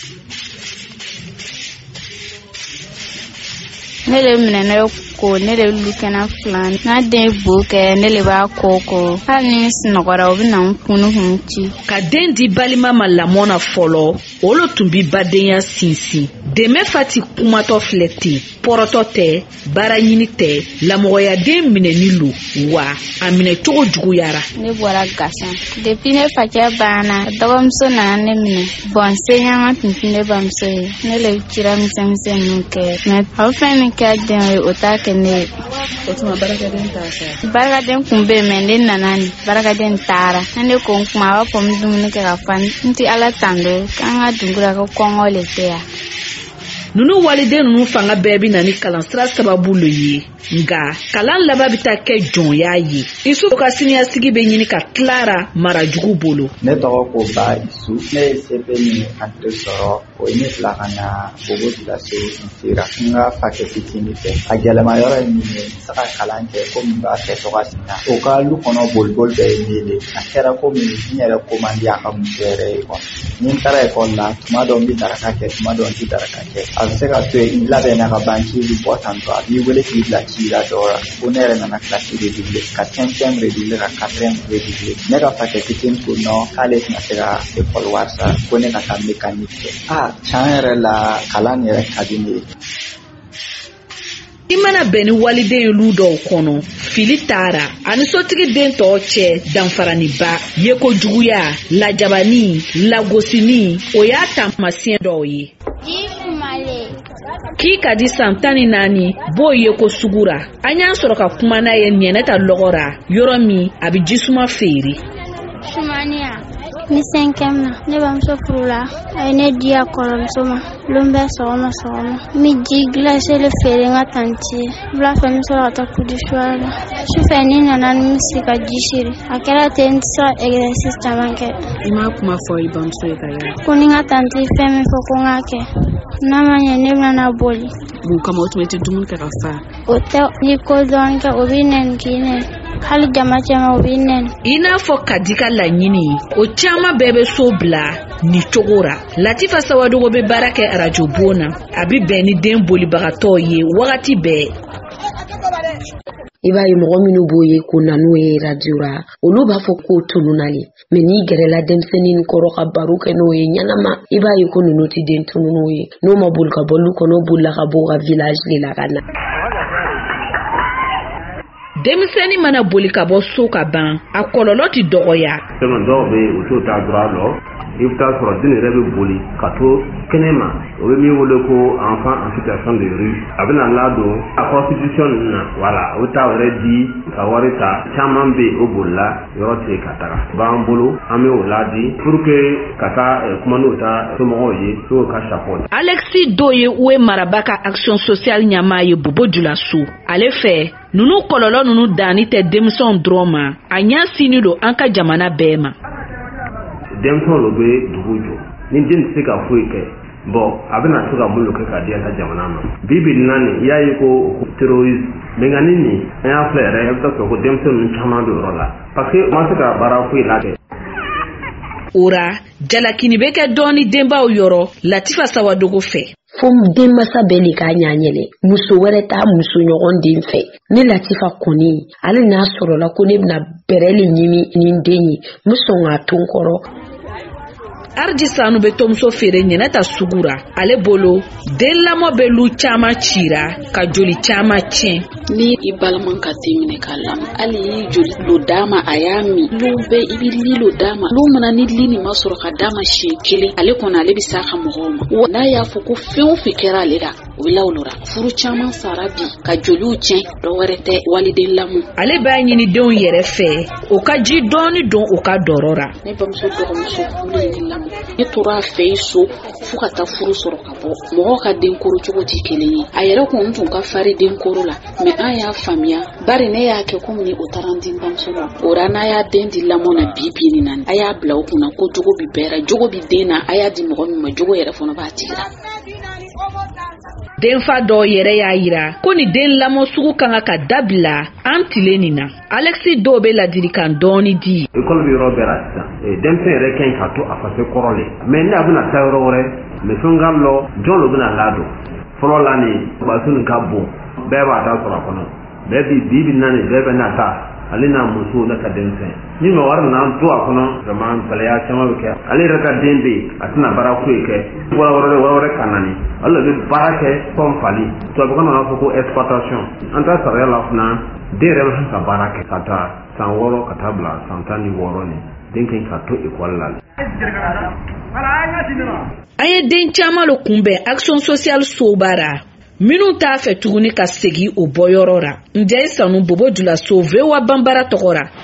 Nele minene ko nele lukena flan na de boke nele ba koko hani sinogora obina nkunu hunti ka den di balima malamona folo olo tumbi badenya sinsi deme fati kumato fleti poroto te baranyini te lamoya den minenilu wa amine togo juguyara ne bora gasa depuis ne fatia bana dogomso na ne mine bon senya mpine bamso nele kira msemse nuke na ofeni ka den otake ne otuma baraka den tasa baraka den kumbe mende nanani baraka den tara ande ko kuma wa pom dumne ka fan nti ala tando kanga dungura ko kongole tea nunu walide nunu fanga bebi nani kalansra sababu lo ye nga kalan laba bita ke jon ya ye isu ka siniya sigi be nyini ka Clara Marajugu bolo ne to ko ba isu ne sepe ni entre soro o ni flakana bogo dila so intira nga faketi ni te agela mayora ni saka kalanje ko mba ke to kasina o ka lu kono bolbol be ni le akera ko mi nyere ko mandi aka msere ko ni tara ko la tuma do mi daraka ke tuma do ndi daraka ke aseka to ila be na ka banki li potanto abi wele ki la la dora unere na klasi de double 4e redoublé na 4e redoublé nega faketi ko no kale na sera de folwarsa kone na ka mécanique chanere la kalani re kadini imana beni walide ludo kono filitara ani sotigi den to che danfarani ba yeko juguya la jabani la gosini oyata masien doyi ki kadi santani nani bo yeko sugura anya soro ka kuma na ye nyeneta logora yoromi abi jisuma feri shumania mi 5e na ne bamso frula ay ne dia kolom soma lumbe soma mi di glace le fere ngatanti bla fam so ata kudi shwala shufeni nanan musika jishiri akela tensa exercice tamanke ima kuma fo ibamso ekaya kuni ngatanti feme foko ngake namanya nebna na boli bu kama otumete dumun ka fa ota ni ko donke obinen kine hali jama obinen ina fo kadika la nyini o chama bebe sobla ni togora Latifa Sawadogo be barake radio bona abi beni den boli bagato ye wakati be iba yi mɔgɔ minnu b'o ye ko nanu ye radio ra olu b'a fɔ ko tununali mais ni gɛrɛla denmisɛnnin kɔrɔ ka baro kɛ n'o ye ɲanama i b'a ye ko nunu ti den tununu ye n'o ma boli ka bɔ lu kɔnɔ bolila ka bɔ ka village de la ka na denmisɛnnin mana boli ka bɔ so ka ban a kɔlɔlɔ ti dɔgɔya sɛmɛ dɔw bɛ u t'o ta dura lɔ i bɛ taa sɔrɔ den yɛrɛ bɛ boli ka to kɛnɛma o bɛ min wele ko enfant en situation de rue a bɛna ladon a constitution na wala o t'a yɛrɛ di ka wari ta caman bɛ o bolila yɔrɔ tɛ ka taga b'an bolo an bɛ o ladi pour que ka taa kuma n'o ta somɔgɔw ye n'o ka chapeau Alexis Doye uwe maraba ka action sociale ɲama ye Bobo Dioulasso ale fɛ nunu kɔlɔlɔ nunu dani tɛ denmisɛnw dɔrɔn ma a ɲa sini don an ka jamana bɛɛ ma denmisɛnw lo bɛ dugu jɔ ni den tɛ se ka foyi kɛ bon a bɛna se ka mun kɛ ka di an ka jamana ma bibi nani i y'a ye ko terrorisme mais nka ni an y'a filɛ yɛrɛ i bɛ taa sɔrɔ ko denmisɛnw caman bɛ yɔrɔ la parce que ma se ka baara foyi la kɛ ora jalakini bɛ kɛ dɔɔni denbaw yɔrɔ Latifa Sawadogo fɛ fo den masa bɛɛ de k'a ɲaɲɛlɛ muso wɛrɛ t'a muso ɲɔgɔn den fɛ ne Latifa kɔni ale n'a sɔrɔla ko ne bɛna bɛrɛ le ɲimi ni den ye n bɛ sɔn k'a to n kɔrɔ Arji Sanu be tomso fere ɲɛnɛta sugura ale bolo den lamɔ bɛ lu caman cira ka joli caman tiɲɛ ni i baliman ka den minɛ ka lamɔ hali i joli lo dama a y'a min lu bɛ i bɛ li lo dama lu mana ni li nin ma sɔrɔ ka dama siɲɛ kelen ale kɔni ale bɛ s'a ka mɔgɔw ma wa n'a y'a fɔ ko fɛn o fɛn kɛra ale la o bɛ lawulura furu caman sara bi ka joliw tiɲɛ dɔwɛrɛ tɛ waliden lamɔ ale b'a ɲini denw yɛrɛ fɛ o ka ji dɔɔni don o ka dɔrɔ ra ne bamuso dɔgɔmuso furulen lamɔ ne tora a fɛ so fo ka taa furu sɔrɔ ka bɔ mɔgɔw ka den koro cogo tɛ kelen ye a yɛrɛ kun tun ka fari den koro la mais an y'a faamuya bari ne y'a kɛ komi ni o taara n den bamuso la o ra n'a y'a den di lamɔ na bi na a y'a bila o kunna ko jogo bi bɛɛ ra jogo bi den na a y'a di mɔgɔ min ma jogo yɛrɛ fana b'a tigi la denfa dɔ yɛrɛ y'a yira ko ni den lamɔ sugu kan ka dabila an tile nin na. Alexis dɔw bɛ ladilikan dɔɔni di. École bi yɔrɔ bɛɛ la sisan denmisɛn yɛrɛ kan ka to a faso kɔrɔlen mais ne a bɛna taa yɔrɔ wɛrɛ mais fɛn ka lɔ jɔn lo bɛna ladon fɔlɔ la ni basun ka bon bɛɛ b'a da sɔrɔ a kɔnɔ bɛɛ bi na ni bɛɛ bɛ na ta ale n'a muso ne ka denmisɛn ni ma wari na to a kɔnɔ vraiment gɛlɛya caman bɛ kɛ ale yɛrɛ ka den bɛ a tɛna baara foyi kɛ wɛrɛ ka na ni ale bɛ baara kɛ comme fali tubabukan na fɔ ko exploitation an ta sariya la fana den yɛrɛ bɛ ka baara kɛ ka taa san 6 ka taa bila san 16 ni den kan ka to école la. An ye den caman lo kunbɛn action sociale sobara minnu t'a fɛ tuguni ka segin o bɔyɔrɔ ra. Njɛ sanu bobo dula so vewa bambara tɔgɔra.